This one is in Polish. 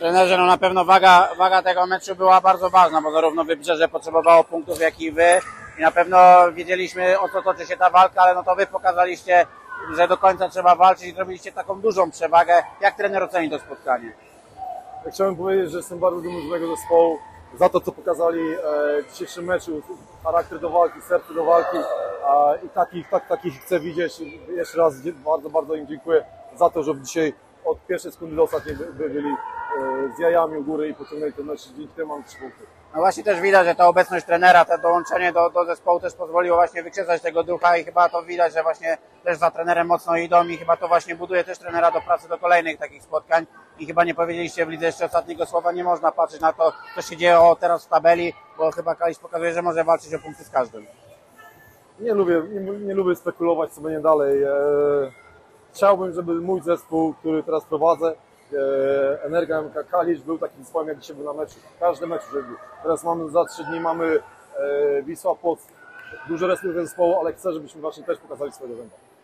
Trenerze, no na pewno waga tego meczu była bardzo ważna, bo zarówno Wybrzeże potrzebowało punktów, jak i wy. I na pewno wiedzieliśmy, o co toczy się ta walka, ale no to wy pokazaliście, że do końca trzeba walczyć i zrobiliście taką dużą przewagę. Jak trener oceni to spotkanie? Ja chciałem powiedzieć, że jestem bardzo dumny z mojego zespołu za to, co pokazali w dzisiejszym meczu. Charakter do walki, serce do walki i takich chcę widzieć. Jeszcze raz bardzo im dziękuję za to, że dzisiaj od pierwszej sekundy do ostatniej byli z jajami u góry i pociągnęli ten mecz. Dzięki temu mam 3 punkty. No właśnie też widać, że ta obecność trenera, to dołączenie do zespołu też pozwoliło właśnie wykrzesać tego ducha i chyba to widać, że właśnie też za trenerem mocno idą i chyba to właśnie buduje też trenera do pracy do kolejnych takich spotkań i chyba nie powiedzieliście w lidze jeszcze ostatniego słowa, nie można patrzeć na to, co się dzieje teraz w tabeli, bo chyba Kalisz pokazuje, że może walczyć o punkty z każdym. Nie lubię spekulować, co będzie dalej. Chciałbym, żeby mój zespół, który teraz prowadzę, Energa MK Kalisz, był takim zespołem, jak dzisiaj był na meczu. Każdy mecz już był. Teraz za 3 dni mamy Wisła Płock. Duży respekt do zespołu, ale chcę, żebyśmy właśnie też pokazali swojego zęba.